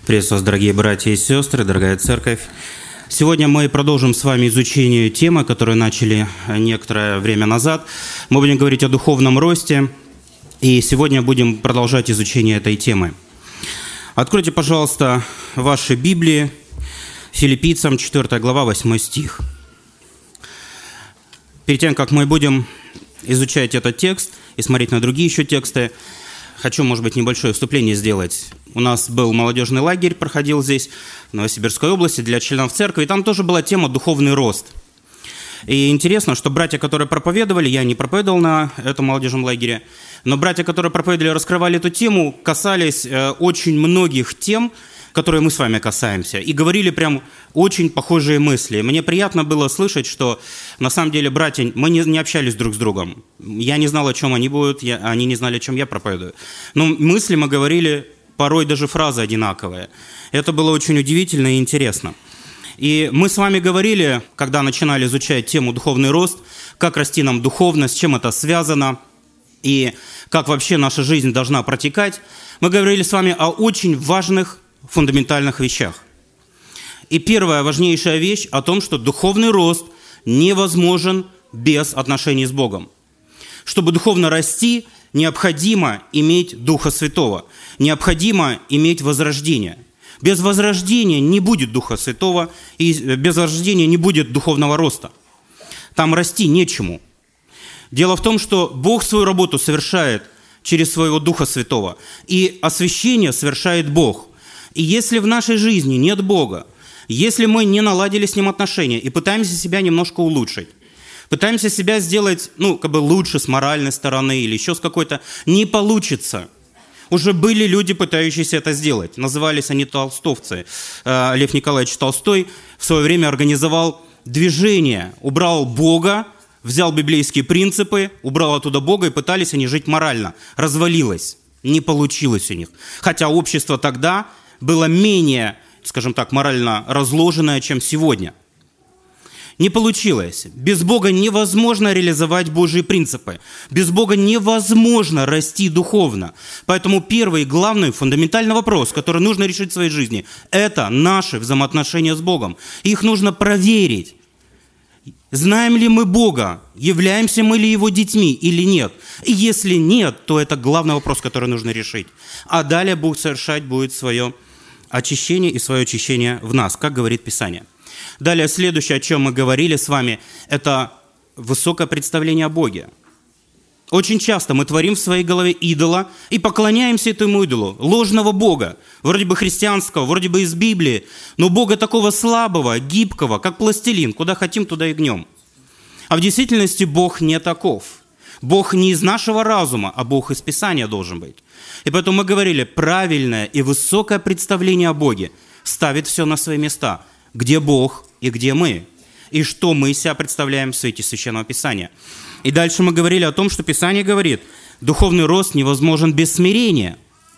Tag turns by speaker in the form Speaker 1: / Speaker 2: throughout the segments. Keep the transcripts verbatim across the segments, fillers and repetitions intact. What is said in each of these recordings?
Speaker 1: Приветствую вас, дорогие братья и сестры, дорогая церковь. Сегодня мы продолжим с вами изучение темы, которую начали некоторое время назад. Мы будем говорить о духовном росте, и сегодня будем продолжать изучение этой темы. Откройте, пожалуйста, ваши Библии, Филиппийцам четвёртая глава, восьмой стих. Перед тем, как мы будем изучать этот текст и смотреть на другие еще тексты, хочу, может быть, небольшое вступление сделать. У нас был молодежный лагерь, проходил здесь, в Новосибирской области, для членов церкви, и там тоже была тема «Духовный рост». И интересно, что братья, которые проповедовали, я не проповедовал на этом молодежном лагере, но братья, которые проповедовали, раскрывали эту тему, касались э, очень многих тем, которые мы с вами касаемся, и говорили прям очень похожие мысли. Мне приятно было слышать, что на самом деле братья, мы не, не общались друг с другом. Я не знал, о чем они будут, я, они не знали, о чем я проповедую. Но мысли мы говорили, порой даже фразы одинаковые. Это было очень удивительно и интересно. И мы с вами говорили, когда начинали изучать тему «Духовный рост», как расти нам духовно, с чем это связано, и как вообще наша жизнь должна протекать. Мы говорили с вами о очень важных фундаментальных вещах. И первая важнейшая вещь о том, что духовный рост невозможен без отношений с Богом. Чтобы духовно расти, необходимо иметь Духа Святого, необходимо иметь возрождение. Без возрождения не будет Духа Святого, и без возрождения не будет духовного роста. Там расти нечему. Дело в том, что Бог свою работу совершает через своего Духа Святого, и освящение совершает Бог. И если в нашей жизни нет Бога, если мы не наладили с Ним отношения и пытаемся себя немножко улучшить, пытаемся себя сделать, ну, как бы лучше с моральной стороны или еще с какой-то, не получится. Уже были люди, пытающиеся это сделать. Назывались они толстовцы. Лев Николаевич Толстой в свое время организовал движение, убрал Бога, взял библейские принципы, убрал оттуда Бога, и пытались они жить морально. Развалилось, не получилось у них. Хотя общество тогда было менее, скажем так, морально разложенное, чем сегодня. Не получилось. Без Бога невозможно реализовать Божьи принципы. Без Бога невозможно расти духовно. Поэтому первый и главный фундаментальный вопрос, который нужно решить в своей жизни, это наши взаимоотношения с Богом. Их нужно проверить. Знаем ли мы Бога? Являемся мы ли Его детьми или нет? И если нет, то это главный вопрос, который нужно решить. А далее Бог совершать будет свое очищение и свое очищение в нас, как говорит Писание. Далее, следующее, о чем мы говорили с вами, это высокое представление о Боге. Очень часто мы творим в своей голове идола и поклоняемся этому идолу, ложного Бога, вроде бы христианского, вроде бы из Библии, но Бога такого слабого, гибкого, как пластилин, куда хотим, туда и гнем. А в действительности Бог не таков. Бог не из нашего разума, а Бог из Писания должен быть. И поэтому мы говорили, правильное и высокое представление о Боге ставит все на свои места. Где Бог и где мы? И что мы из себя представляем в свете Священного Писания? И дальше мы говорили о том, что Писание говорит, духовный рост невозможен без смирения.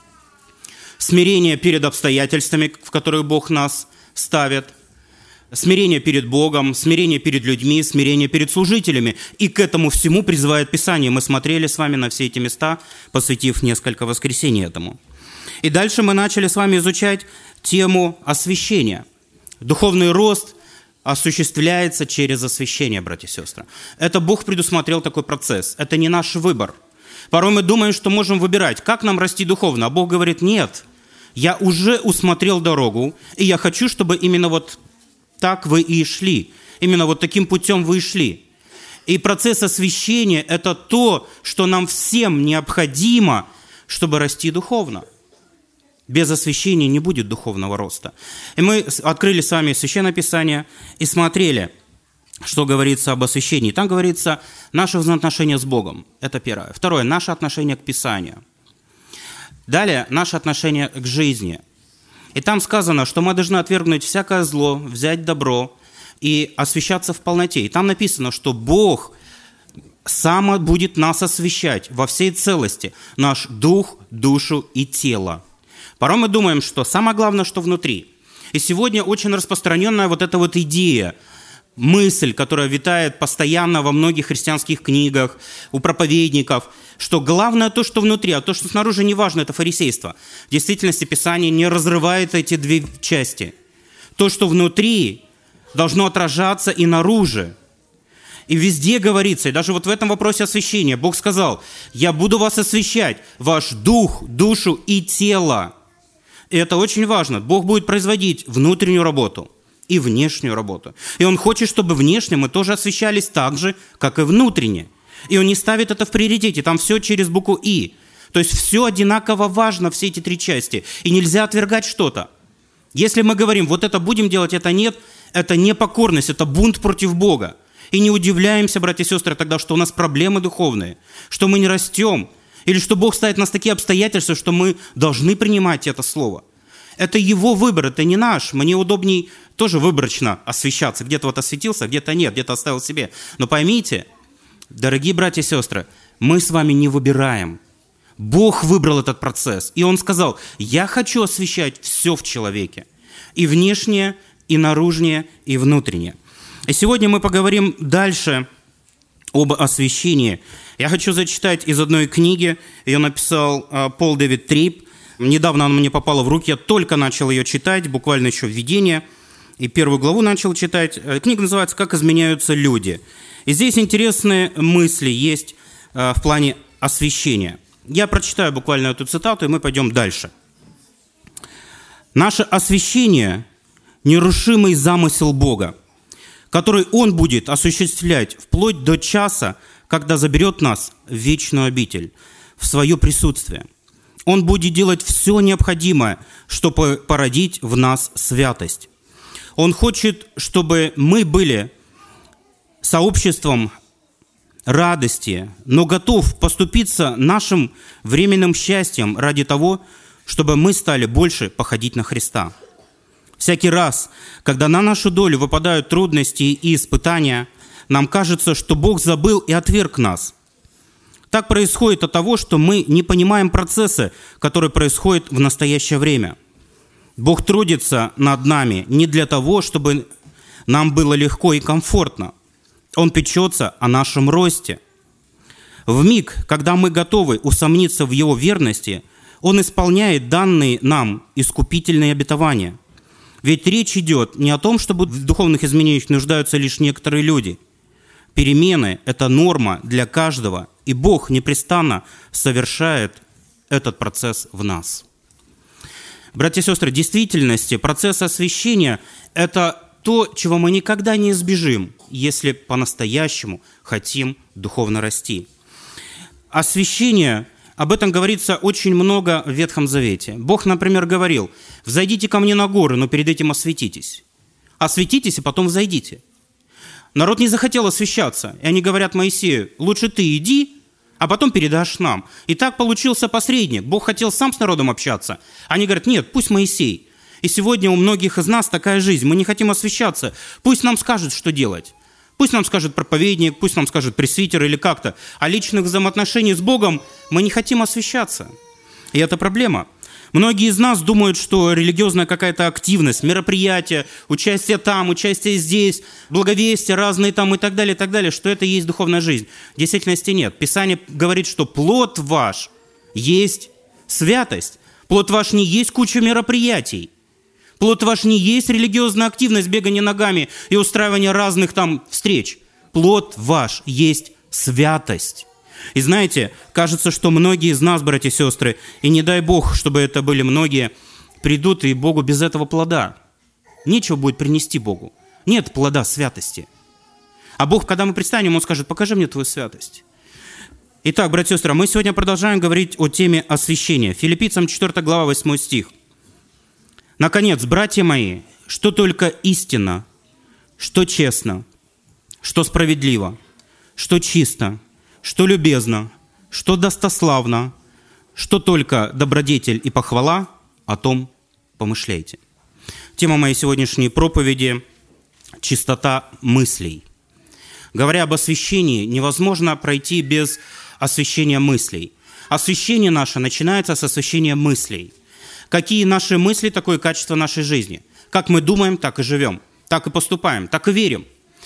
Speaker 1: Смирение перед обстоятельствами, в которые Бог нас ставит. Смирение перед Богом, смирение перед людьми, смирение перед служителями. И к этому всему призывает Писание. Мы смотрели с вами на все эти места, посвятив несколько воскресений этому. И дальше мы начали с вами изучать тему освящения. Духовный рост осуществляется через освящение, братья и сестры. Это Бог предусмотрел такой процесс. Это не наш выбор. Порой мы думаем, что можем выбирать, как нам расти духовно. А Бог говорит, нет, я уже усмотрел дорогу, и я хочу, чтобы именно вот так вы и шли. Именно вот таким путем вы и шли. И процесс освящения – это то, что нам всем необходимо, чтобы расти духовно. Без освящения не будет духовного роста. И мы открыли с вами Священное Писание и смотрели, что говорится об освящении. Там говорится наши взаимоотношения с Богом. Это первое. Второе – наше отношение к Писанию. Далее – наше отношение к жизни. И там сказано, что мы должны отвергнуть всякое зло, взять добро и освящаться в полноте. И там написано, что Бог сам будет нас освящать во всей целости, наш дух, душу и тело. Порой мы думаем, что самое главное, что внутри. И сегодня очень распространенная вот эта вот идея мысль, которая витает постоянно во многих христианских книгах, у проповедников, что главное то, что внутри, а то, что снаружи, не важно, это фарисейство. В действительности Писание не разрывает эти две части. То, что внутри, должно отражаться и наружу. И везде говорится, и даже вот в этом вопросе освящения, Бог сказал: «Я буду вас освящать, ваш дух, душу и тело». И это очень важно. Бог будет производить внутреннюю работу и внешнюю работу. И Он хочет, чтобы внешне мы тоже освящались так же, как и внутренне. И Он не ставит это в приоритете, там все через букву «и». То есть все одинаково важно, все эти три части. И нельзя отвергать что-то. Если мы говорим, вот это будем делать, это нет, это непокорность, это бунт против Бога. И не удивляемся, братья и сестры, тогда, что у нас проблемы духовные, что мы не растем, или что Бог ставит нас в такие обстоятельства, что мы должны принимать это слово. Это Его выбор, это не наш. Мне удобней тоже выборочно освящаться. Где-то вот освятился, где-то нет, где-то оставил себе. Но поймите, дорогие братья и сестры, мы с вами не выбираем. Бог выбрал этот процесс. И Он сказал: «Я хочу освящать все в человеке. И внешнее, и наружнее, и внутреннее». И сегодня мы поговорим дальше об освящении. Я хочу зачитать из одной книги. Ее написал Пол Дэвид Трип. Недавно она мне попала в руки. Я только начал ее читать, буквально еще введение. И первую главу начал читать. Книга называется «Как изменяются люди». И здесь интересные мысли есть в плане освящения. Я прочитаю буквально эту цитату, и мы пойдем дальше. «Наше освящение – нерушимый замысел Бога, который Он будет осуществлять вплоть до часа, когда заберет нас в вечную обитель, в свое присутствие. Он будет делать все необходимое, чтобы породить в нас святость. Он хочет, чтобы мы были сообществом радости, но готов поступиться нашим временным счастьем ради того, чтобы мы стали больше походить на Христа. Всякий раз, когда на нашу долю выпадают трудности и испытания, нам кажется, что Бог забыл и отверг нас. Так происходит от того, что мы не понимаем процессы, которые происходят в настоящее время. Бог трудится над нами не для того, чтобы нам было легко и комфортно. Он печется о нашем росте. В миг, когда мы готовы усомниться в Его верности, Он исполняет данные нам искупительные обетования. Ведь речь идет не о том, чтобы в духовных изменениях нуждаются лишь некоторые люди. Перемены – это норма для каждого, и Бог непрестанно совершает этот процесс в нас. Братья и сестры, в действительности процесс освящения – это то, чего мы никогда не избежим, если по-настоящему хотим духовно расти. Освящение, об этом говорится очень много в Ветхом Завете. Бог, например, говорил: «Взойдите ко мне на горы, но перед этим осветитесь». Осветитесь, и потом взойдите. Народ не захотел освящаться, и они говорят Моисею: «Лучше ты иди, а потом передашь нам». И так получился посредник. Бог хотел сам с народом общаться. Они говорят: «Нет, пусть Моисей». И сегодня у многих из нас такая жизнь. Мы не хотим освящаться. Пусть нам скажут, что делать. Пусть нам скажет проповедник, пусть нам скажет пресвитер или как-то. А личных взаимоотношений с Богом мы не хотим освящаться. И это проблема. Многие из нас думают, что религиозная какая-то активность, мероприятия, участие там, участие здесь, благовестие разные там и так далее, и так далее, что это и есть духовная жизнь. В действительности нет. Писание говорит, что плод ваш есть святость. Плод ваш не есть куча мероприятий. Плод ваш не есть религиозная активность, бегание ногами и устраивание разных там встреч. Плод ваш есть святость. И знаете, кажется, что многие из нас, братья и сестры, и не дай Бог, чтобы это были многие, придут и Богу без этого плода. Нечего будет принести Богу. Нет плода святости. А Бог, когда мы предстанем, Он скажет: «Покажи мне твою святость». Итак, братья и сестры, мы сегодня продолжаем говорить о теме освящения. Филиппийцам четвёртая глава, восьмой стих. «Наконец, братья мои, что только истинно, что честно, что справедливо, что чисто, что любезно, что достославно, что только добродетель и похвала, о том помышляйте». Тема моей сегодняшней проповеди – чистота мыслей. Говоря об освящении, невозможно пройти без освящения мыслей. Освящение наше начинается с освящения мыслей. Какие наши мысли, такое качество нашей жизни. Как мы думаем, так и живем. Так и поступаем, так и верим.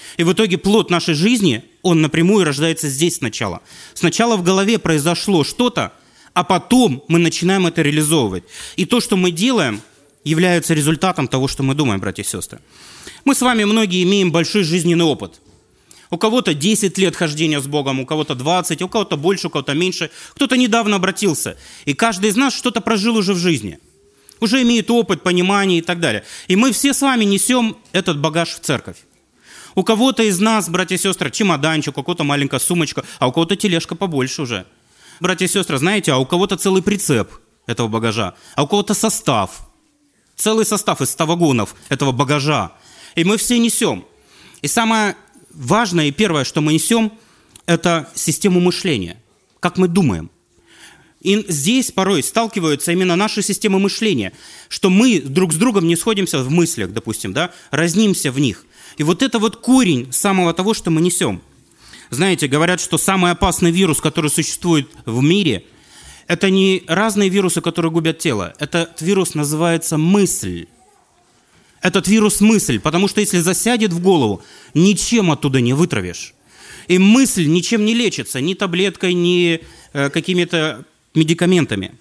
Speaker 1: И в итоге плод нашей жизни, он напрямую рождается здесь сначала. Сначала в голове произошло что-то, а потом мы начинаем это реализовывать. И то, что мы делаем, является результатом того, что мы думаем, братья и сестры. Мы с вами многие имеем большой жизненный опыт. У кого-то десять лет хождения с Богом, у кого-то двадцать, у кого-то больше, у кого-то меньше. Кто-то недавно обратился. И каждый из нас что-то прожил уже в жизни. Уже имеет опыт, понимание и так далее. И мы все с вами несем этот багаж в церковь. У кого-то из нас, братья и сестры, чемоданчик, у кого-то маленькая сумочка, а у кого-то тележка побольше уже. Братья и сестры, знаете, а у кого-то целый прицеп этого багажа, а у кого-то состав. Целый состав из ста вагонов этого багажа. И мы все несем. И самое важное и первое, что мы несем, это систему мышления. Как мы думаем. И здесь порой сталкиваются именно наши системы мышления, что мы друг с другом не сходимся в мыслях, допустим, да, разнимся в них. И вот это вот корень самого того, что мы несем. Знаете, говорят, что самый опасный вирус, который существует в мире, это не разные вирусы, которые губят тело. Этот вирус называется мысль. Этот вирус мысль, потому что если засядет в голову, ничем оттуда не вытравишь. И мысль ничем не лечится, ни таблеткой, ни э, какими-то медикаментами.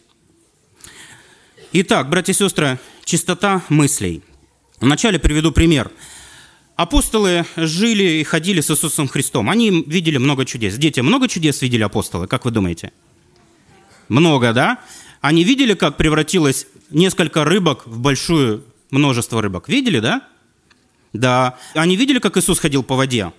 Speaker 1: Итак, братья и сестры, чистота мыслей. Вначале приведу пример. Апостолы жили и ходили с Иисусом Христом. Они видели много чудес. Дети, много чудес видели апостолы, как вы думаете? Много, да? Они видели, как превратилось несколько рыбок в большое множество рыбок. Видели, да? Да. Они видели, как Иисус ходил по воде?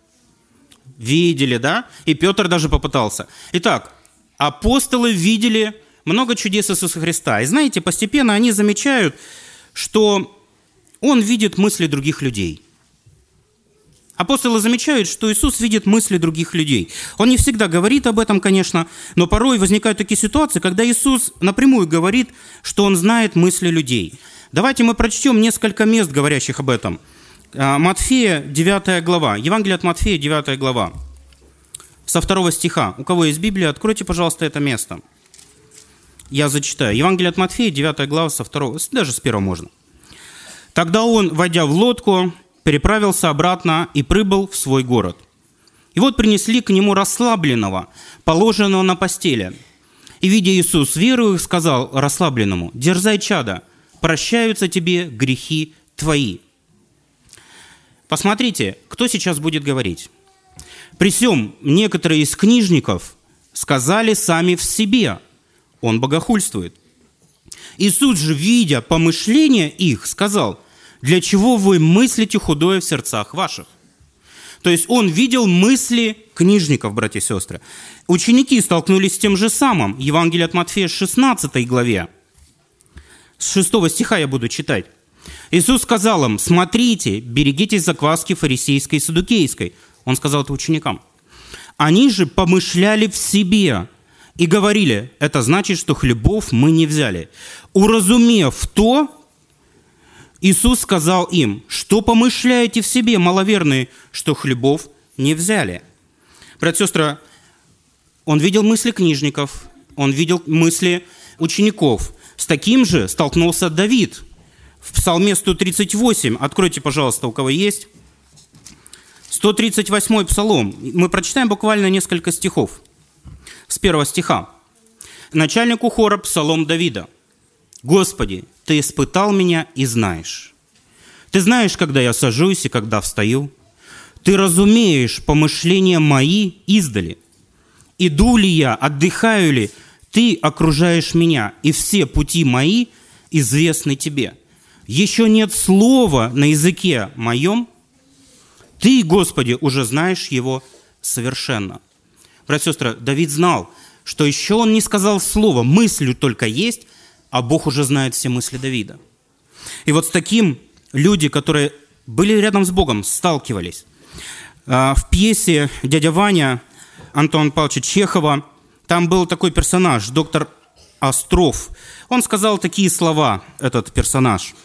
Speaker 1: Видели, да? И Петр даже попытался. Итак, апостолы видели много чудес Иисуса Христа. И знаете, постепенно они замечают, что Он видит мысли других людей. Апостолы замечают, что Иисус видит мысли других людей. Он не всегда говорит об этом, конечно, но порой возникают такие ситуации, когда Иисус напрямую говорит, что Он знает мысли людей. Давайте мы прочтем несколько мест, говорящих об этом. Матфея, девятая глава. Евангелие от Матфея, девятая глава. Со второго стиха. У кого есть Библия, откройте, пожалуйста, это место. Я зачитаю. Евангелие от Матфея, девятая глава, со второго, даже с первого можно. «Тогда он, войдя в лодку, переправился обратно и прибыл в свой город. И вот принесли к нему расслабленного, положенного на постели. И, видя Иисус веру, сказал расслабленному: дерзай, чадо, прощаются тебе грехи твои». Посмотрите, кто сейчас будет говорить. «При сем некоторые из книжников сказали сами в себе: он богохульствует. Иисус же, видя помышления их, сказал: для чего вы мыслите худое в сердцах ваших?» То есть он видел мысли книжников, братья и сестры. Ученики столкнулись с тем же самым. Евангелие от Матфея, шестнадцатой главе. С шестого стиха я буду читать. Иисус сказал им: смотрите, берегитесь закваски фарисейской и саддукейской. Он сказал это ученикам. Они же помышляли в себе и говорили: это значит, что хлебов мы не взяли. Уразумев то, Иисус сказал им: что помышляете в себе, маловерные, что хлебов не взяли? Братья и сестры, он видел мысли книжников, он видел мысли учеников. С таким же столкнулся Давид. В Псалме сто тридцать восемь, откройте, пожалуйста, у кого есть. сто тридцать восьмой Псалом. Мы прочитаем буквально несколько стихов. С первого стиха. Начальнику хора Псалом Давида. «Господи, Ты испытал меня и знаешь. Ты знаешь, когда я сажусь и когда встаю. Ты разумеешь помышления мои издали. Иду ли я, отдыхаю ли, Ты окружаешь меня, и все пути мои известны Тебе. Еще нет слова на языке моем. Ты, Господи, уже знаешь его совершенно». Братья и сестры, Давид знал, что еще он не сказал слова, мыслью только есть, а Бог уже знает все мысли Давида. И вот с таким люди, которые были рядом с Богом, сталкивались. В пьесе «Дядя Ваня» Антона Павловича Чехова там был такой персонаж, доктор Остров. Он сказал такие слова, этот персонаж.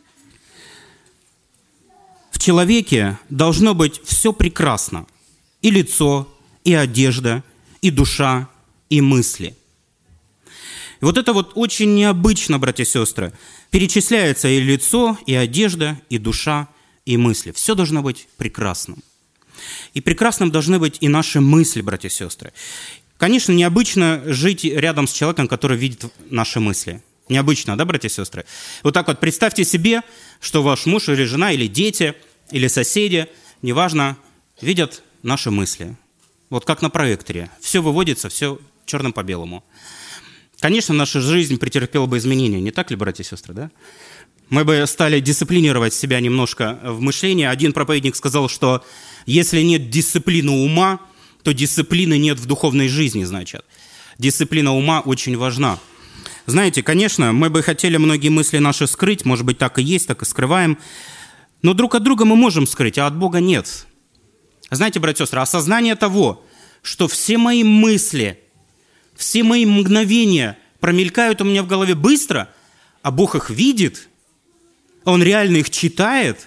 Speaker 1: «В человеке должно быть все прекрасно. И лицо, и одежда, и душа, и мысли». И вот это вот очень необычно, братья и сестры. Перечисляется и лицо, и одежда, и душа, и мысли. Все должно быть прекрасным. И прекрасным должны быть и наши мысли, братья и сестры. Конечно, необычно жить рядом с человеком, который видит наши мысли. Необычно, да, братья и сестры? Вот так вот представьте себе, что ваш муж или жена, или дети, или соседи, неважно, видят наши мысли. Вот как на проекторе. Все выводится, все черным по белому. Конечно, наша жизнь претерпела бы изменения, не так ли, братья и сестры, да? Мы бы стали дисциплинировать себя немножко в мышлении. Один проповедник сказал, что если нет дисциплины ума, то дисциплины нет в духовной жизни, значит. Дисциплина ума очень важна. Знаете, конечно, мы бы хотели многие мысли наши скрыть, может быть, так и есть, так и скрываем, но друг от друга мы можем скрыть, а от Бога нет. Знаете, братья и сестры, осознание того, что все мои мысли, все мои мгновения промелькают у меня в голове быстро, а Бог их видит, Он реально их читает,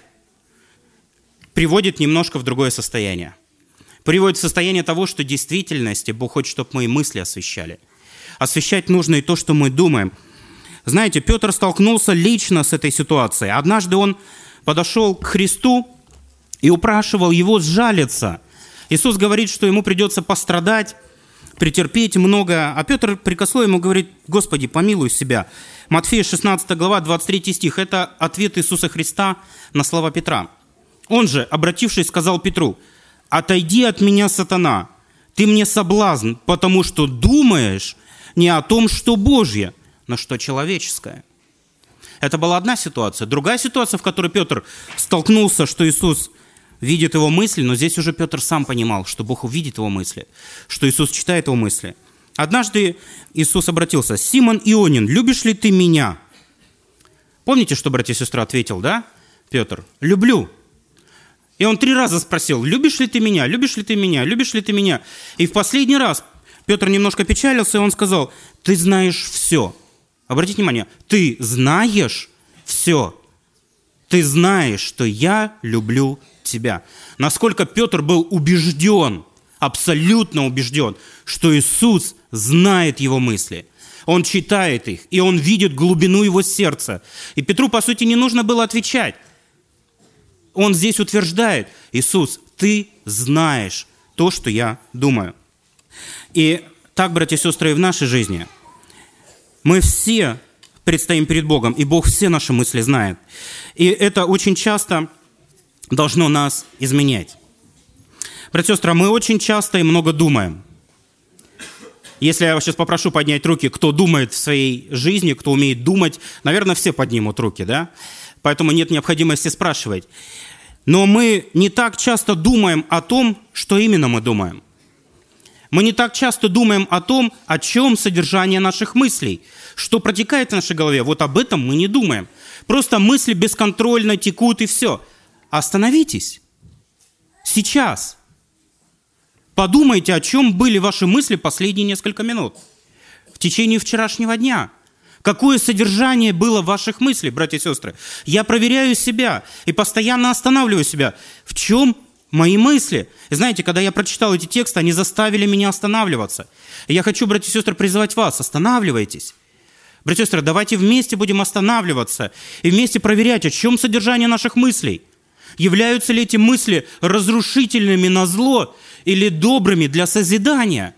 Speaker 1: приводит немножко в другое состояние. Приводит в состояние того, что в действительности Бог хочет, чтобы мои мысли освещали. Освещать нужно и то, что мы думаем. Знаете, Петр столкнулся лично с этой ситуацией. Однажды он подошел к Христу и упрашивал его сжалиться. Иисус говорит, что ему придется пострадать, претерпеть много. А Петр прикословие ему говорит: «Господи, помилуй себя». Матфея шестнадцатая глава, двадцать третий стих. Это ответ Иисуса Христа на слова Петра. Он же, обратившись, сказал Петру: «Отойди от меня, сатана, ты мне соблазн, потому что думаешь не о том, что Божье, но что человеческое». Это была одна ситуация. Другая ситуация, в которой Петр столкнулся, что Иисус видит его мысли, но здесь уже Петр сам понимал, что Бог увидит его мысли, что Иисус читает его мысли. Однажды Иисус обратился: «Симон Ионин, любишь ли ты меня?» Помните, что братья и сестры ответил, да, Петр? «Люблю». И он три раза спросил: «Любишь ли ты меня? Любишь ли ты меня? Любишь ли ты меня?» И в последний раз Петр немножко печалился, и он сказал: «Ты знаешь все». Обратите внимание, ты знаешь все. Ты знаешь, что я люблю тебя. Насколько Петр был убежден, абсолютно убежден, что Иисус знает его мысли. Он читает их, и он видит глубину его сердца. И Петру, по сути, не нужно было отвечать. Он здесь утверждает: Иисус, ты знаешь то, что я думаю. И так, братья и сестры, и в нашей жизни. Мы все предстоим перед Богом, и Бог все наши мысли знает. И это очень часто должно нас изменять. Братья и сестры, мы очень часто и много думаем. Если я вас сейчас попрошу поднять руки, кто думает в своей жизни, кто умеет думать, наверное, все поднимут руки, да? Поэтому нет необходимости спрашивать. Но мы не так часто думаем о том, что именно мы думаем. Мы не так часто думаем о том, о чем содержание наших мыслей, что протекает в нашей голове. Вот об этом мы не думаем. Просто мысли бесконтрольно текут, и все. Остановитесь. Сейчас. Подумайте, о чем были ваши мысли последние несколько минут. В течение вчерашнего дня. Какое содержание было ваших мыслей, братья и сестры? Я проверяю себя и постоянно останавливаю себя. В чем мои мысли? И знаете, когда я прочитал эти тексты, они заставили меня останавливаться. И я хочу, братья и сестры, призывать вас: останавливайтесь. Братья и сестры, давайте вместе будем останавливаться и вместе проверять, о чем содержание наших мыслей. Являются ли эти мысли разрушительными на зло или добрыми для созидания?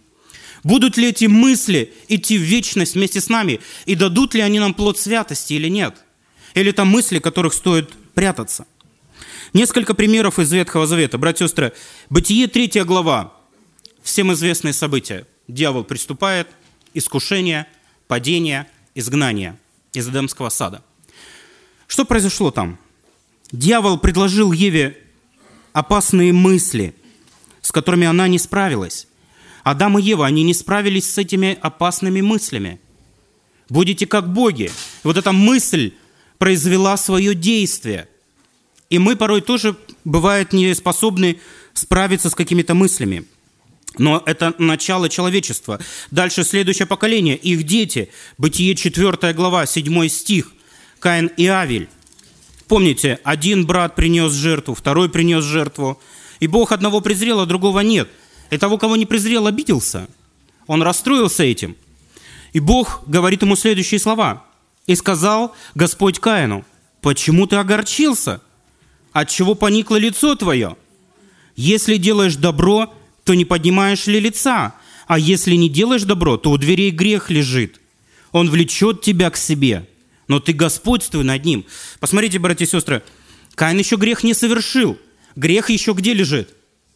Speaker 1: Будут ли эти мысли идти в вечность вместе с нами? И дадут ли они нам плод святости или нет? Или это мысли, которых стоит прятаться? Несколько примеров из Ветхого Завета. Братья и сестры, Бытие третья глава. Всем известные события. Дьявол приступает, искушение, падение, изгнание из Эдемского сада. Что произошло там? Дьявол предложил Еве опасные мысли, с которыми она не справилась. Адам и Ева, они не справились с этими опасными мыслями. Будете как боги. Вот эта мысль произвела свое действие. И мы порой тоже, бывает, не способны справиться с какими-то мыслями. Но это начало человечества. Дальше следующее поколение, их дети. Бытие четвёртая глава, седьмой стих. Каин и Авель. Помните, один брат принес жертву, второй принес жертву. И Бог одного презрел, а другого нет. И того, кого не презрел, обиделся. Он расстроился этим. И Бог говорит ему следующие слова. «И сказал Господь Каину: почему ты огорчился? Отчего поникло лицо твое? Если делаешь добро, то не поднимаешь ли лица? А если не делаешь добро, то у дверей грех лежит. Он влечет тебя к себе, но ты господствуй над ним. Посмотрите, братья и сестры, Каин еще грех не совершил. Грех еще где лежит?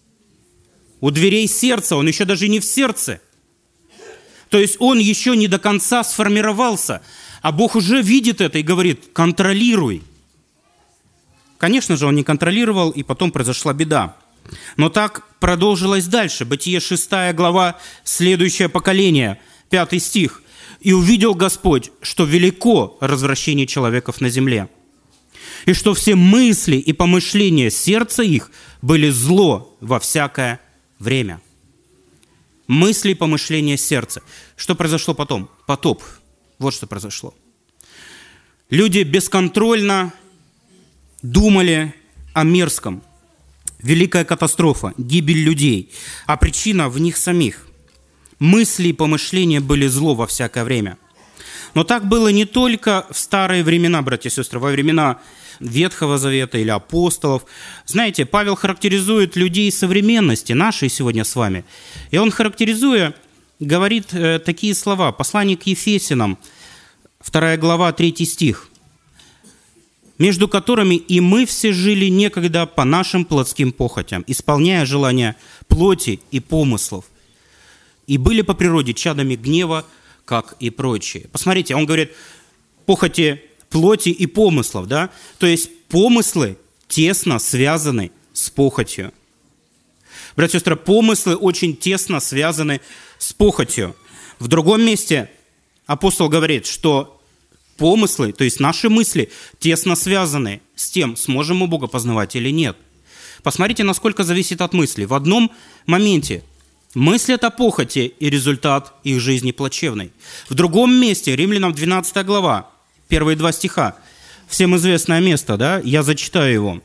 Speaker 1: У дверей сердца, он еще даже не в сердце. То есть он еще не до конца сформировался, а Бог уже видит это и говорит: контролируй. Конечно же, он не контролировал, и потом произошла беда. Но так продолжилось дальше. Бытие шестая глава, следующее поколение, пятый стих. «И увидел Господь, что велико развращение человеков на земле, и что все мысли и помышления сердца их были зло во всякое время». Мысли и помышления сердца. Что произошло потом? Потоп. Вот что произошло. Люди бесконтрольно думали о мерзком. Великая катастрофа, гибель людей, а причина в них самих. Мысли и помышления были зло во всякое время. Но так было не только в старые времена, братья и сестры, во времена Ветхого Завета или апостолов. Знаете, Павел характеризует людей современности, нашей сегодня с вами. И он, характеризуя, говорит э, такие слова. Послание к Ефесянам, вторая глава, третий стих. «Между которыми и мы все жили некогда по нашим плотским похотям, исполняя желания плоти и помыслов, и были по природе чадами гнева, как и прочие». Посмотрите, он говорит, похоти плоти и помыслов, да? То есть помыслы тесно связаны с похотью. Братья и сестры, помыслы очень тесно связаны с похотью. В другом месте апостол говорит, что помыслы, то есть наши мысли, тесно связаны с тем, сможем мы Бога познавать или нет. Посмотрите, насколько зависит от мысли. В одном моменте мысль – это похоти, и результат их жизни плачевный. В другом месте, Римлянам двенадцатая глава, первые два стиха, всем известное место, да, я зачитаю его.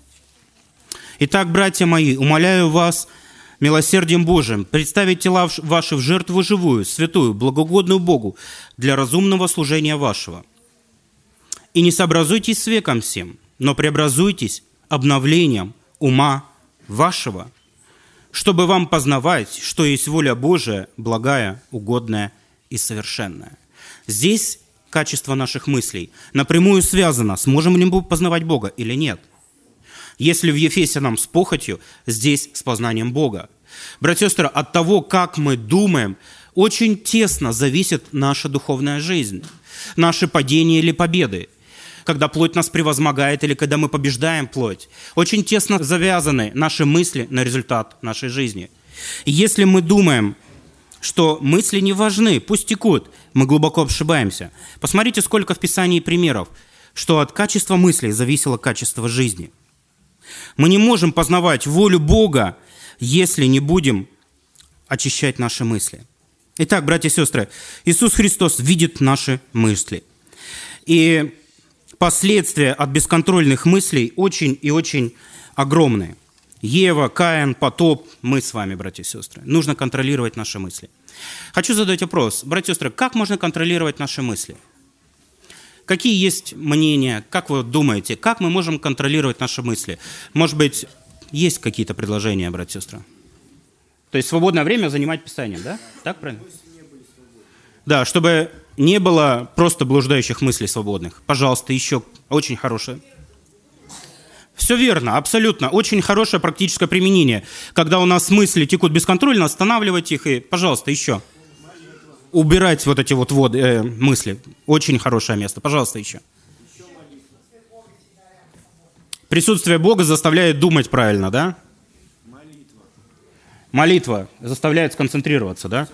Speaker 1: «Итак, братья мои, умоляю вас милосердием Божиим представить тела ваши в жертву живую, святую, благогодную Богу для разумного служения вашего. И не сообразуйтесь с веком сим, но преобразуйтесь обновлением ума вашего, чтобы вам познавать, что есть воля Божия, благая, угодная и совершенная». Здесь качество наших мыслей напрямую связано, сможем ли мы познавать Бога или нет. Если в Ефесянам с похотью, здесь с познанием Бога. Братья и сестры, от того, как мы думаем, очень тесно зависит наша духовная жизнь, наши падения или победы. Когда плоть нас превозмогает или когда мы побеждаем плоть. Очень тесно завязаны наши мысли на результат нашей жизни. И если мы думаем, что мысли не важны, пусть текут, мы глубоко ошибаемся. Посмотрите, сколько в Писании примеров, что от качества мыслей зависело качество жизни. Мы не можем познавать волю Бога, если не будем очищать наши мысли. Итак, братья и сестры, Иисус Христос видит наши мысли. И последствия от бесконтрольных мыслей очень и очень огромные. Ева, Каин, потоп, мы с вами, братья и сестры. Нужно контролировать наши мысли. Хочу задать вопрос. Братья и сестры, как можно контролировать наши мысли? Какие есть мнения? Как вы думаете, как мы можем контролировать наши мысли? Может быть, есть какие-то предложения, братья и сестры? То есть свободное время занимать Писанием, да? Так правильно? Да, чтобы не было просто блуждающих мыслей свободных. Пожалуйста, еще очень хорошее. Все верно, абсолютно. Очень хорошее практическое применение. Когда у нас мысли текут бесконтрольно, останавливать их и, пожалуйста, еще. Убирать вот эти вот, вот э, мысли. Очень хорошее место. Пожалуйста, еще. Присутствие Бога заставляет думать правильно, да? Молитва. Молитва заставляет сконцентрироваться, да?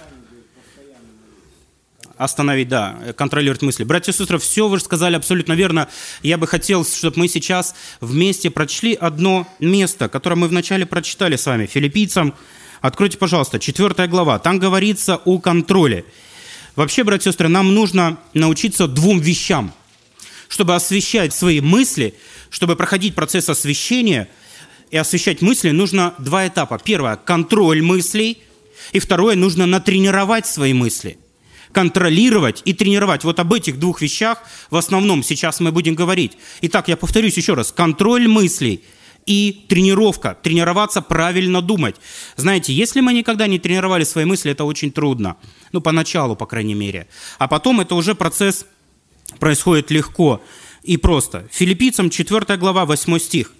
Speaker 1: Остановить, да, контролировать мысли. Братья и сестры, все вы же сказали абсолютно верно. Я бы хотел, чтобы мы сейчас вместе прочли одно место, которое мы вначале прочитали с вами. Филиппийцам, откройте, пожалуйста, четвёртая глава. Там говорится о контроле. Вообще, братья и сестры, нам нужно научиться двум вещам. Чтобы освещать свои мысли, чтобы проходить процесс освещения и освещать мысли, нужно два этапа. Первое – контроль мыслей. И второе – нужно натренировать свои мысли. Контролировать и тренировать. Вот об этих двух вещах в основном сейчас мы будем говорить. Итак, я повторюсь еще раз. Контроль мыслей и тренировка. Тренироваться правильно думать. Знаете, если мы никогда не тренировали свои мысли, это очень трудно. Ну, поначалу, по крайней мере. А потом это уже процесс происходит легко и просто. Филиппийцам четвёртая глава, восьмой стих.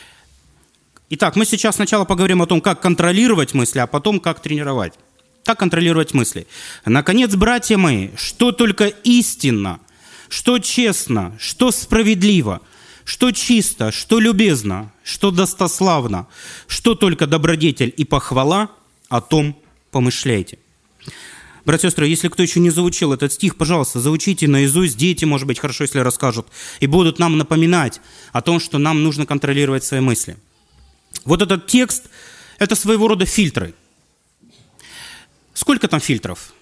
Speaker 1: Итак, мы сейчас сначала поговорим о том, как контролировать мысли, а потом как тренировать. Как контролировать мысли? Наконец, братья мои, что только истинно, что честно, что справедливо, что чисто, что любезно, что достославно, что только добродетель и похвала, о том помышляйте. Братья и сестры, если кто еще не заучил этот стих, пожалуйста, заучите наизусть. Дети, может быть, хорошо, если расскажут, и будут нам напоминать о том, что нам нужно контролировать свои мысли. Вот этот текст – это своего рода фильтры. Сколько там фильтров?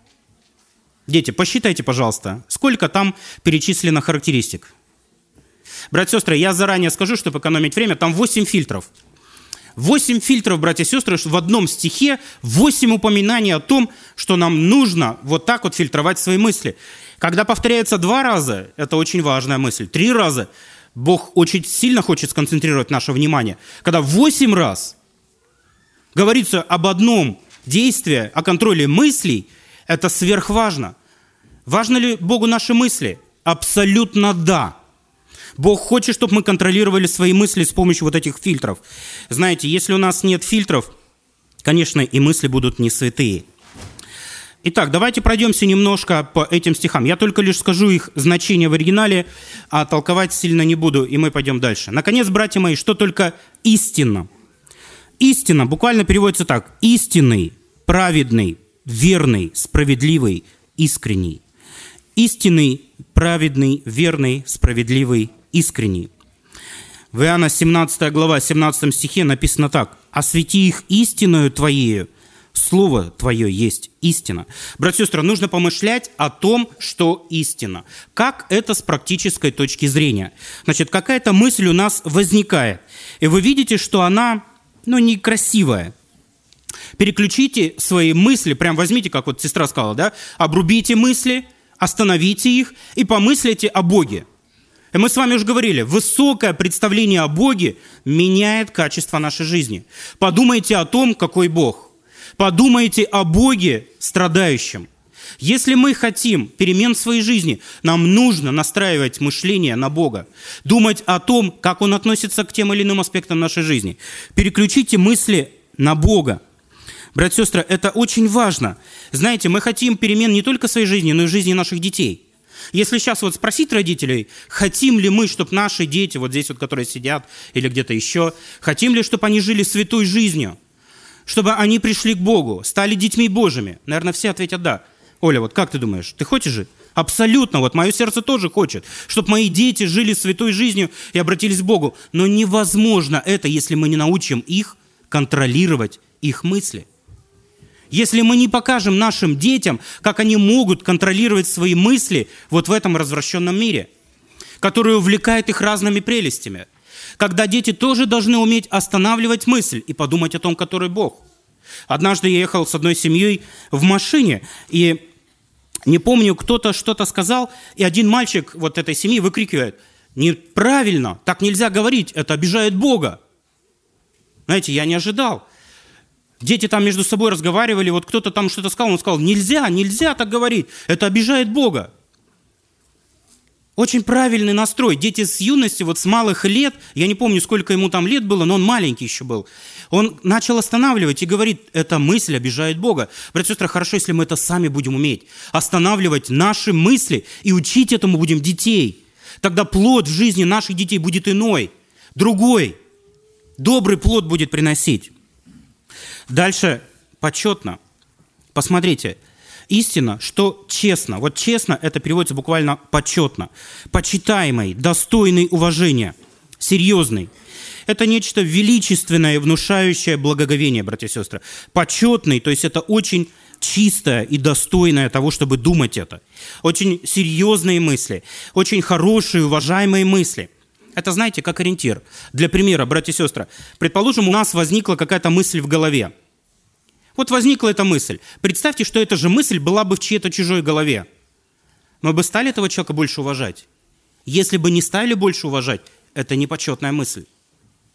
Speaker 1: Дети, посчитайте, пожалуйста, сколько там перечислено характеристик. Братья и сестры, я заранее скажу, чтобы экономить время, там восемь фильтров. Восемь фильтров, братья и сестры, в одном стихе восемь упоминаний о том, что нам нужно вот так вот фильтровать свои мысли. Когда повторяется два раза, это очень важная мысль. Три раза Бог очень сильно хочет сконцентрировать наше внимание. Когда восемь раз говорится об одном действии, о контроле мыслей, это сверхважно. Важно ли Богу наши мысли? Абсолютно да. Бог хочет, чтобы мы контролировали свои мысли с помощью вот этих фильтров. Знаете, если у нас нет фильтров, конечно, и мысли будут не святые. Итак, давайте пройдемся немножко по этим стихам. Я только лишь скажу их значение в оригинале, а толковать сильно не буду, и мы пойдем дальше. Наконец, братья мои, что только истинно. Истина буквально переводится так. Истинный, праведный, верный, справедливый, искренний. Истинный, праведный, верный, справедливый, искренний. В Иоанна семнадцатая глава, семнадцатом стихе написано так. «Освети их истиною Твоею, Слово Твое есть истина». Братья и сестры, нужно помышлять о том, что истина. Как это с практической точки зрения? Значит, какая-то мысль у нас возникает, и вы видите, что она, ну, некрасивая. Переключите свои мысли, прям возьмите, как вот сестра сказала, да, обрубите мысли, остановите их и помыслите о Боге. И мы с вами уже говорили, высокое представление о Боге меняет качество нашей жизни. Подумайте о том, какой Бог. Подумайте о Боге страдающем. Если мы хотим перемен в своей жизни, нам нужно настраивать мышление на Бога, думать о том, как Он относится к тем или иным аспектам нашей жизни. Переключите мысли на Бога. Братья и сестры, это очень важно. Знаете, мы хотим перемен не только в своей жизни, но и в жизни наших детей. Если сейчас вот спросить родителей, хотим ли мы, чтобы наши дети, вот здесь вот, которые сидят, или где-то еще, хотим ли, чтобы они жили святой жизнью, чтобы они пришли к Богу, стали детьми Божьими? Наверное, все ответят «да». Оля, вот как ты думаешь, ты хочешь жить? Абсолютно, вот мое сердце тоже хочет, чтобы мои дети жили святой жизнью и обратились к Богу. Но невозможно это, если мы не научим их контролировать их мысли. Если мы не покажем нашим детям, как они могут контролировать свои мысли вот в этом развращенном мире, который увлекает их разными прелестями. Когда дети тоже должны уметь останавливать мысль и подумать о том, который Бог. Однажды я ехал с одной семьей в машине, и не помню, кто-то что-то сказал, и один мальчик вот этой семьи выкрикивает: «Неправильно, так нельзя говорить, это обижает Бога». Знаете, я не ожидал. Дети там между собой разговаривали, вот кто-то там что-то сказал, он сказал: нельзя, нельзя так говорить, это обижает Бога. Очень правильный настрой. Дети с юности, вот с малых лет, я не помню, сколько ему там лет было, но он маленький еще был, он начал останавливать и говорит: эта мысль обижает Бога. Братья и сестры, хорошо, если мы это сами будем уметь, останавливать наши мысли и учить этому будем детей. Тогда плод в жизни наших детей будет иной, другой, добрый плод будет приносить. Дальше почетно. Посмотрите. Истина, что честно. Вот честно, это переводится буквально почетно. Почитаемый, достойный уважения, серьезный. Это нечто величественное, внушающее благоговение, братья и сестры. Почетный, то есть это очень чистое и достойное того, чтобы думать это. Очень серьезные мысли, очень хорошие, уважаемые мысли. Это, знаете, как ориентир. Для примера, братья и сестры, предположим, у нас возникла какая-то мысль в голове. Вот возникла эта мысль. Представьте, что эта же мысль была бы в чьей-то чужой голове. Мы бы стали этого человека больше уважать? Если бы не стали больше уважать, это непочетная мысль.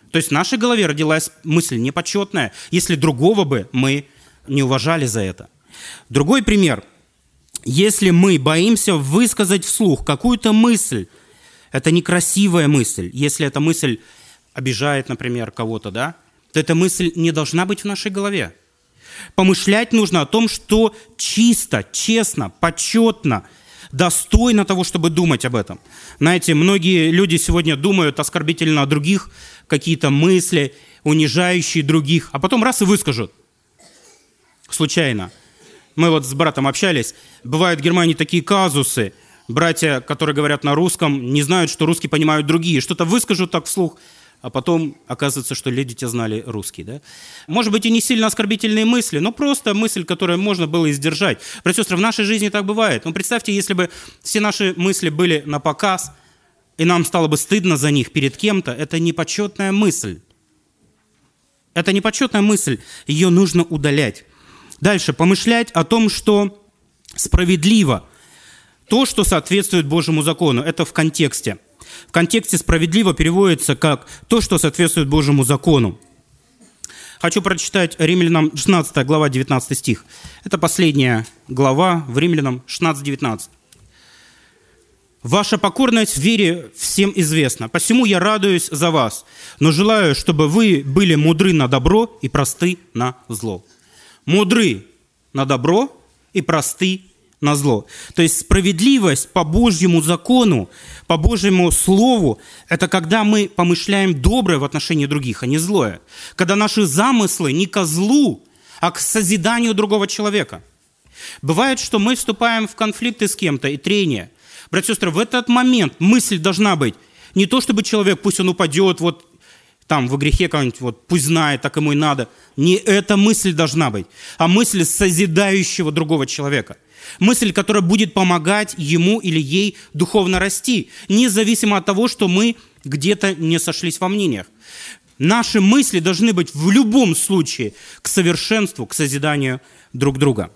Speaker 1: То есть в нашей голове родилась мысль непочетная, если другого бы мы не уважали за это. Другой пример. Если мы боимся высказать вслух какую-то мысль, это некрасивая мысль, если эта мысль обижает, например, кого-то, да, то эта мысль не должна быть в нашей голове. Помышлять нужно о том, что чисто, честно, почетно, достойно того, чтобы думать об этом. Знаете, многие люди сегодня думают оскорбительно о других, какие-то мысли, унижающие других, а потом раз и выскажут. Случайно. Мы вот с братом общались. Бывают в Германии такие казусы. Братья, которые говорят на русском, не знают, что русский понимают другие. Что-то выскажут так вслух, а потом оказывается, что люди те знали русский. Да? Может быть, и не сильно оскорбительные мысли, но просто мысль, которую можно было и сдержать. Братья и сестры, в нашей жизни так бывает. Ну, представьте, если бы все наши мысли были на показ, и нам стало бы стыдно за них перед кем-то, это непочетная мысль. Это непочетная мысль, ее нужно удалять. Дальше, помышлять о том, что справедливо, то, что соответствует Божьему закону. Это в контексте. В контексте справедливо переводится как то, что соответствует Божьему закону. Хочу прочитать Римлянам шестнадцатая глава, девятнадцатый стих. Это последняя глава в Римлянам шестнадцать девятнадцать. «Ваша покорность в вере всем известна, посему я радуюсь за вас, но желаю, чтобы вы были мудры на добро и просты на зло». Мудры на добро и просты на зло. То есть справедливость по Божьему закону, по Божьему слову, это когда мы помышляем доброе в отношении других, а не злое. Когда наши замыслы не ко злу, а к созиданию другого человека. Бывает, что мы вступаем в конфликты с кем-то и трения. Братья и сестры, в этот момент мысль должна быть не то, чтобы человек, пусть он упадет, вот там во грехе какой-нибудь, вот пусть знает, так ему и надо. Не эта мысль должна быть, а мысль созидающего другого человека. Мысль, которая будет помогать ему или ей духовно расти, независимо от того, что мы где-то не сошлись во мнениях. Наши мысли должны быть в любом случае к совершенству, к созиданию друг друга.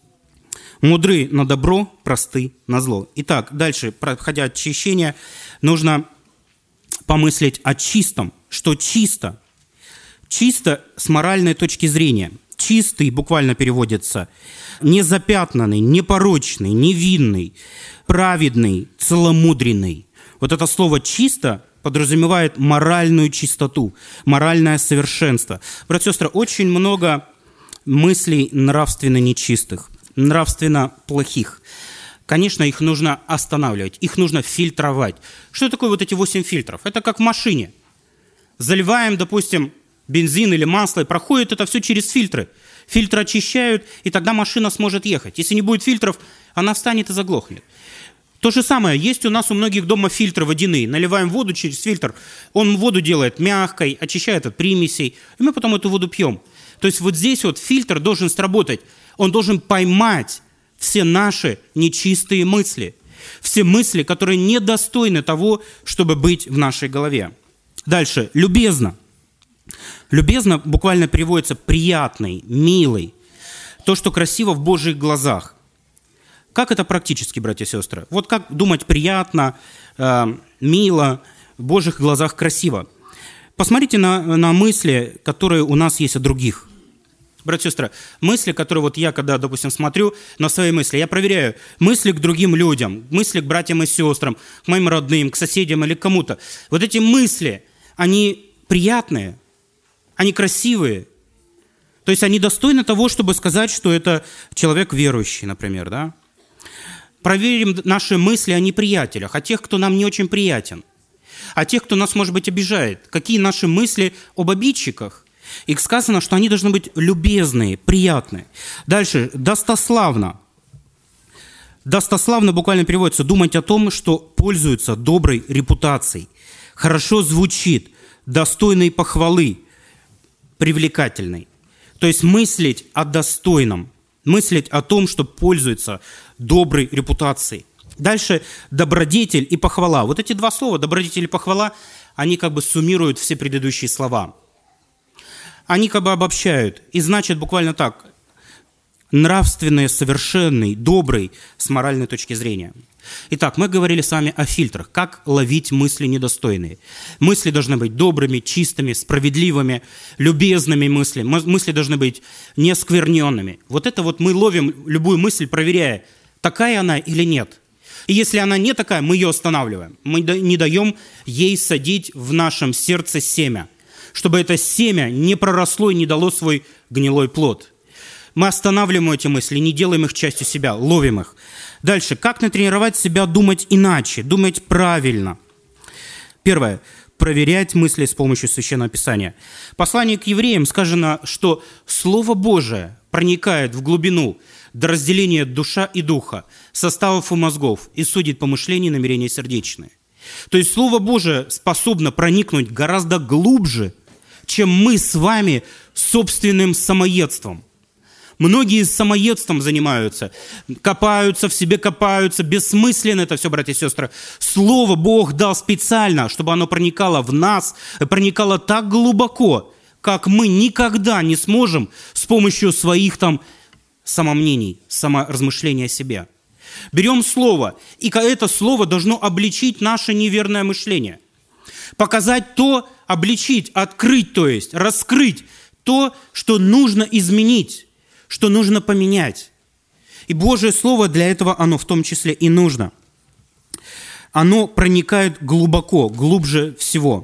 Speaker 1: Мудры на добро, просты на зло. Итак, дальше, проходя очищение, нужно помыслить о чистом. Что чисто? Чисто с моральной точки зрения. Чистый буквально переводится незапятнанный, непорочный, невинный, праведный, целомудренный. Вот это слово «чисто» подразумевает моральную чистоту, моральное совершенство. Братья и сестры, очень много мыслей нравственно нечистых, нравственно плохих. Конечно, их нужно останавливать, их нужно фильтровать. Что такое вот эти восемь фильтров? Это как в машине. Заливаем, допустим, бензин или масло, и проходит это все через фильтры. Фильтры очищают, и тогда машина сможет ехать. Если не будет фильтров, она встанет и заглохнет. То же самое, есть у нас у многих дома фильтры водяные. Наливаем воду через фильтр, он воду делает мягкой, очищает от примесей, и мы потом эту воду пьем. То есть вот здесь вот фильтр должен сработать. Он должен поймать все наши нечистые мысли. Все мысли, которые недостойны того, чтобы быть в нашей голове. Дальше. Любезно. Любезно буквально переводится приятный, милый. То, что красиво в Божьих глазах. Как это практически, братья и сестры? Вот как думать приятно, э, мило, в Божьих глазах красиво. Посмотрите на, на мысли, которые у нас есть о других. Братья и сестры, мысли, которые вот я, когда, допустим, смотрю на свои мысли, я проверяю мысли к другим людям, мысли к братьям и сестрам, к моим родным, к соседям или к кому-то. Вот эти мысли, они приятные, они красивые. То есть они достойны того, чтобы сказать, что это человек верующий, например, да? Проверим наши мысли о неприятелях, о тех, кто нам не очень приятен, о тех, кто нас, может быть, обижает. Какие наши мысли об обидчиках? И сказано, что они должны быть любезные, приятные. Дальше, достославно. Достославно буквально переводится думать о том, что пользуется доброй репутацией, хорошо звучит, достойной похвалы, привлекательной. То есть мыслить о достойном, мыслить о том, что пользуется доброй репутацией. Дальше добродетель и похвала. Вот эти два слова, добродетель и похвала, они как бы суммируют все предыдущие слова. Они как бы обобщают. И значит буквально так. Нравственный, совершенный, добрый с моральной точки зрения. Итак, мы говорили с вами о фильтрах, как ловить мысли недостойные. Мысли должны быть добрыми, чистыми, справедливыми, любезными мысли. Мысли должны быть неоскверненными. Вот это вот мы ловим любую мысль, проверяя, такая она или нет. И если она не такая, мы ее останавливаем. Мы не даем ей садить в нашем сердце семя, чтобы это семя не проросло и не дало свой гнилой плод. Мы останавливаем эти мысли, не делаем их частью себя, ловим их. Дальше. Как натренировать себя думать иначе, думать правильно? Первое. Проверять мысли с помощью Священного Писания. В послании к евреям сказано, что Слово Божие проникает в глубину до разделения душа и духа, составов и мозгов, и судит помышления и намерения сердечные. То есть Слово Божие способно проникнуть гораздо глубже, чем мы с вами собственным самоедством. Многие самоедством занимаются, копаются в себе, копаются, бессмысленно это все, братья и сестры. Слово Бог дал специально, чтобы оно проникало в нас, проникало так глубоко, как мы никогда не сможем с помощью своих там самомнений, саморазмышления о себе. Берем слово, и это слово должно обличить наше неверное мышление. Показать то, обличить, открыть, то есть раскрыть то, что нужно изменить, что нужно поменять. И Божье Слово для этого оно в том числе и нужно. Оно проникает глубоко, глубже всего.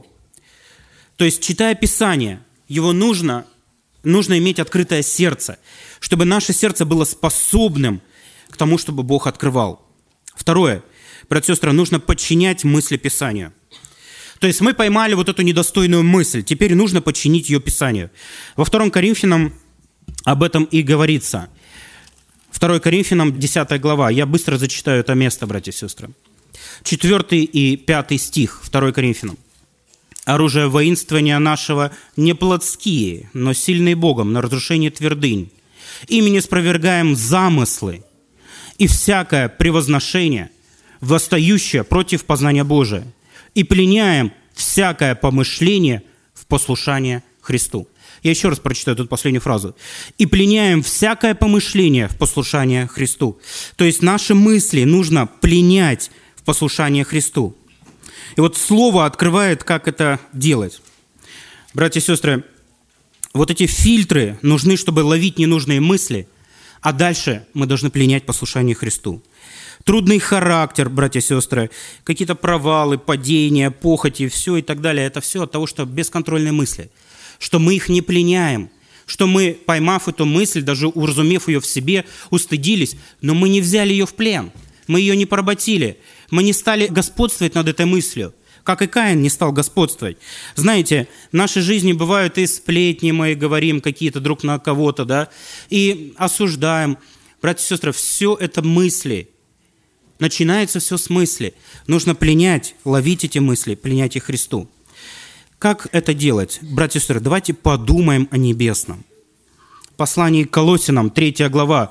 Speaker 1: То есть, читая Писание, его нужно, нужно иметь открытое сердце, чтобы наше сердце было способным к тому, чтобы Бог открывал. Второе. Братья и сестры, нужно подчинять мысли Писанию. То есть мы поймали вот эту недостойную мысль, теперь нужно подчинить ее Писанию. Во втором Коринфянам об этом и говорится. второе Коринфянам, десятая глава. Я быстро зачитаю это место, братья и сестры. четвёртый и пятый стих, второе Коринфянам. «Оружие воинствования нашего не плотские, но сильные Богом на разрушение твердынь. Ими не спровергаем замыслы и всякое превозношение, восстающее против познания Божия, и пленяем всякое помышление в послушание Христу». Я еще раз прочитаю тут последнюю фразу. «И пленяем всякое помышление в послушание Христу». То есть наши мысли нужно пленять в послушание Христу. И вот Слово открывает, как это делать. Братья и сестры, вот эти фильтры нужны, чтобы ловить ненужные мысли, а дальше мы должны пленять послушание Христу. Трудный характер, братья и сестры, какие-то провалы, падения, похоти, все и так далее. Это все от того, что бесконтрольные мысли, что мы их не пленяем, что мы, поймав эту мысль, даже уразумев ее в себе, устыдились, но мы не взяли ее в плен, мы ее не поработили, мы не стали господствовать над этой мыслью, как и Каин не стал господствовать. Знаете, в нашей жизни бывают и сплетни, мы говорим какие-то друг на кого-то, да, и осуждаем. Братья и сестры, все это мысли. Начинается все с мысли. Нужно пленять, ловить эти мысли, пленять их Христу. Как это делать? Братья и сестры, давайте подумаем о небесном. В послании к Колоссянам, третья глава,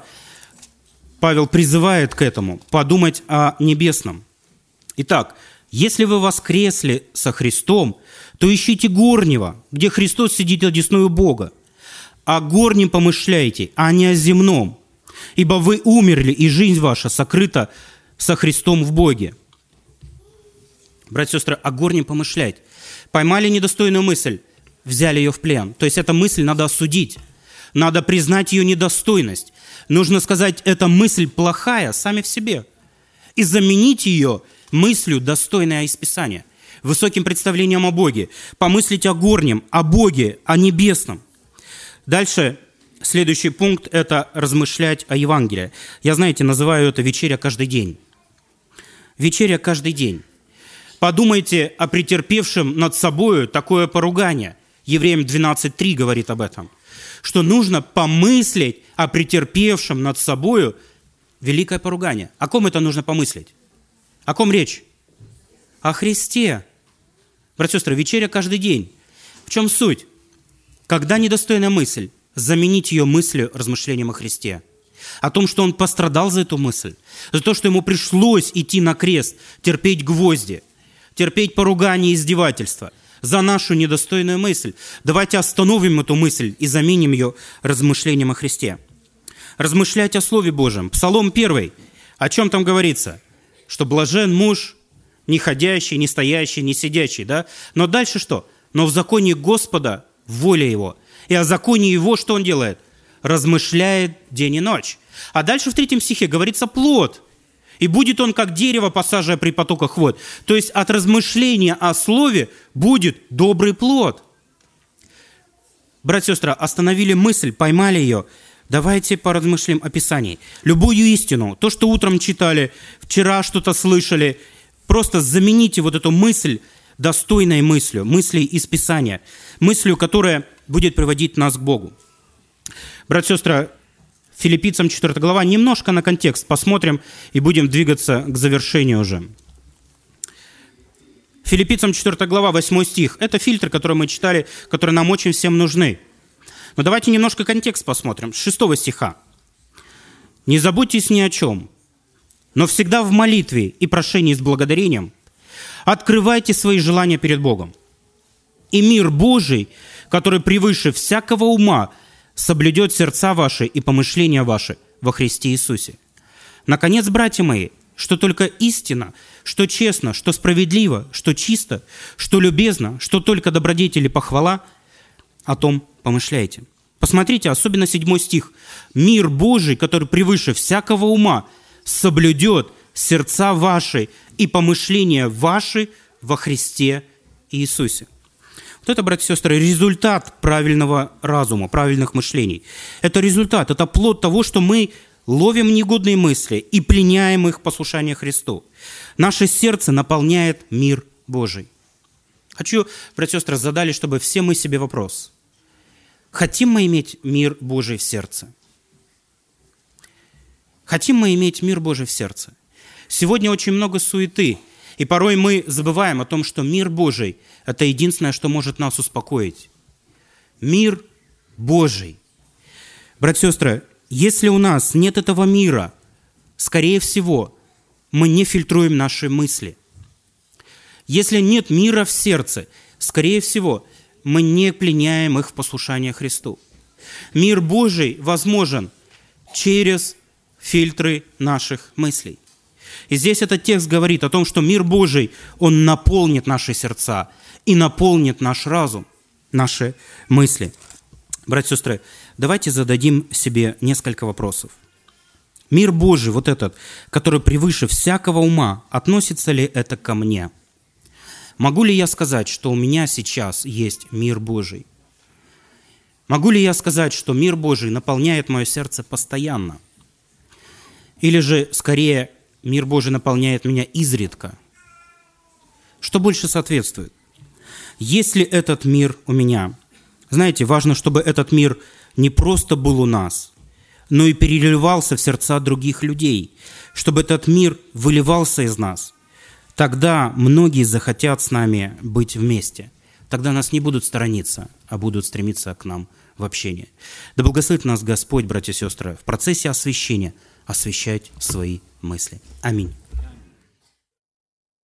Speaker 1: Павел призывает к этому, подумать о небесном. Итак, если вы воскресли со Христом, то ищите горнего, где Христос сидит одесную Бога. О горнем помышляйте, а не о земном. Ибо вы умерли, и жизнь ваша сокрыта со Христом в Боге. Братья и сестры, о горнем помышлять. Поймали недостойную мысль, взяли ее в плен. То есть эту мысль надо осудить, надо признать ее недостойность. Нужно сказать, эта мысль плохая сами в себе. И заменить ее мыслью, достойной из Писания, высоким представлением о Боге. Помыслить о горнем, о Боге, о небесном. Дальше, следующий пункт – это размышлять о Евангелии. Я, знаете, называю это вечеря каждый день. Вечеря каждый день. Подумайте о претерпевшем над собою такое поругание. Евреям двенадцать три говорит об этом. Что нужно помыслить о претерпевшем над собою великое поругание. О ком это нужно помыслить? О ком речь? О Христе. Братья и сестры, вечеря каждый день. В чем суть? Когда недостойная мысль, заменить ее мыслью, размышлением о Христе. О том, что Он пострадал за эту мысль. За то, что Ему пришлось идти на крест, терпеть гвозди, терпеть поругание и издевательства. За нашу недостойную мысль. Давайте остановим эту мысль и заменим ее размышлением о Христе. Размышлять о Слове Божьем. Псалом первый. О чем там говорится? что блажен муж, не ходящий, не стоящий, не сидящий, да? Но дальше что? Но в законе Господа воля его. И о законе его что он делает? Размышляет день и ночь. А дальше в третьем стихе говорится плод. И будет он, как дерево, посаженное при потоках вод. То есть от размышления о слове будет добрый плод. Братья и сестры, остановили мысль, поймали ее. Давайте поразмышлим о Писании. Любую истину, то, что утром читали, вчера что-то слышали, просто замените вот эту мысль достойной мыслью, мыслью из Писания, мыслью, которая будет приводить нас к Богу. Братья и сестры, Филиппийцам четвёртая глава, немножко на контекст посмотрим и будем двигаться к завершению уже. Филиппийцам четвёртая глава, восьмой стих. Это фильтры, которые мы читали, которые нам очень всем нужны. Но давайте немножко контекст посмотрим. С шестого стиха. «Не заботьтесь ни о чем, но всегда в молитве и прошении с благодарением открывайте свои желания перед Богом. И мир Божий, который превыше всякого ума, соблюдет сердца ваши и помышления ваши во Христе Иисусе. Наконец, братья мои, что только истина, что честно, что справедливо, что чисто, что любезно, что только добродетель и похвала, о том помышляйте». Посмотрите, особенно седьмой стих. «Мир Божий, который превыше всякого ума, соблюдет сердца ваши и помышления ваши во Христе Иисусе». Вот это, братья и сестры, результат правильного разума, правильных мышлений. Это результат, это плод того, что мы ловим негодные мысли и пленяем их послушание Христу. Наше сердце наполняет мир Божий. Хочу, братья и сестры, задали, чтобы все мы себе вопрос. Хотим мы иметь мир Божий в сердце? Хотим мы иметь мир Божий в сердце? Сегодня очень много суеты, и порой мы забываем о том, что мир Божий – это единственное, что может нас успокоить. Мир Божий. Братья и сестры, если у нас нет этого мира, скорее всего, мы не фильтруем наши мысли. Если нет мира в сердце, скорее всего, мы не пленяем их в послушание Христу. Мир Божий возможен через фильтры наших мыслей. И здесь этот текст говорит о том, что мир Божий, он наполнит наши сердца и наполнит наш разум, наши мысли. Братья и сестры, давайте зададим себе несколько вопросов. Мир Божий, вот этот, который превыше всякого ума, относится ли это ко мне? Могу ли я сказать, что у меня сейчас есть мир Божий? Могу ли я сказать, что мир Божий наполняет мое сердце постоянно? Или же, скорее, мир Божий наполняет меня изредка? Что больше соответствует? Есть ли этот мир у меня? Знаете, важно, чтобы этот мир не просто был у нас, но и переливался в сердца других людей, чтобы этот мир выливался из нас. Тогда многие захотят с нами быть вместе. Тогда нас не будут сторониться, а будут стремиться к нам в общение. Да благословит нас Господь, братья и сестры, в процессе освящения освящать свои мысли. Аминь.